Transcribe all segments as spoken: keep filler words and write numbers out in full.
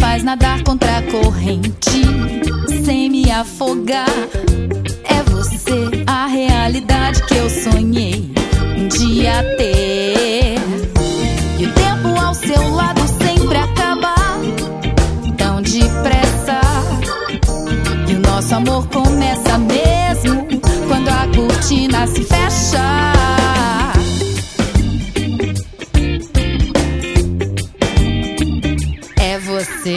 faz nadar contra a corrente sem me afogar. É você a realidade que eu sonhei um dia ter. E o tempo ao seu lado sempre acaba tão depressa. E o nosso amor começa mesmo quando a cortina se fecha. É você.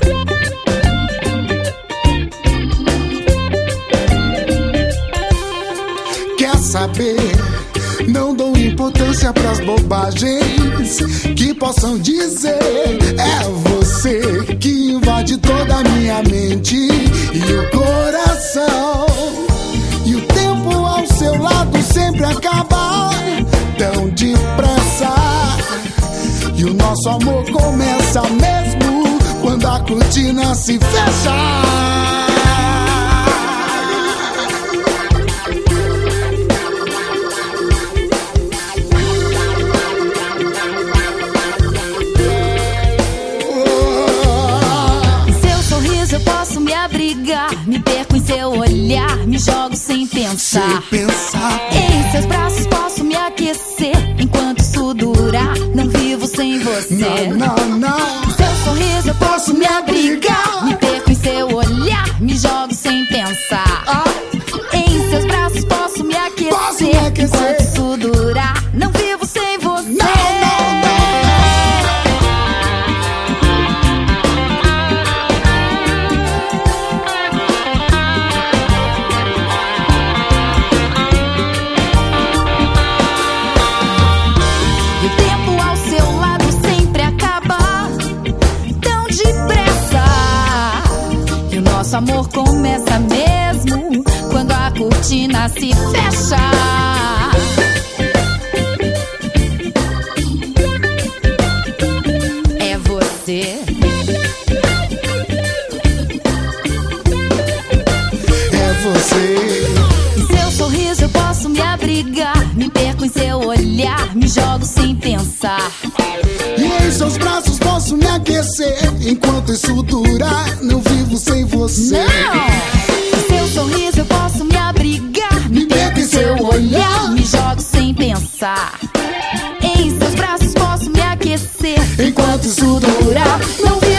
Quer saber? Não dou importância pras bobagens que possam dizer. É você que invade toda a minha mente e o coração. E o tempo ao seu lado sempre acaba tão depressa. E o nosso amor começa mesmo quando a cortina se fecha. Me perco em seu olhar, me jogo sem pensar. Sem pensar. Em seus braços posso me aquecer. Enquanto isso durar, não vivo sem você. Não, não, não. Em seu sorriso eu posso me abrigar. Me perco em seu olhar, me jogo sem pensar. Ah. Em seus braços posso me aquecer. Posso me aquecer. Enquanto isso durar, não vivo sem você. Não, não, não. Nosso amor começa mesmo quando a cortina se fecha. É você. É você. Em seu sorriso eu posso me abrigar. Me perco em seu olhar, me jogo sem pensar. E em seus braços posso me aquecer. Enquanto isso durar, não vivo sem você. Não! Em seu sorriso eu posso me abrigar. Me perco em seu olhar, me jogo sem pensar. Em seus braços posso me aquecer. Enquanto isso durar, não vivo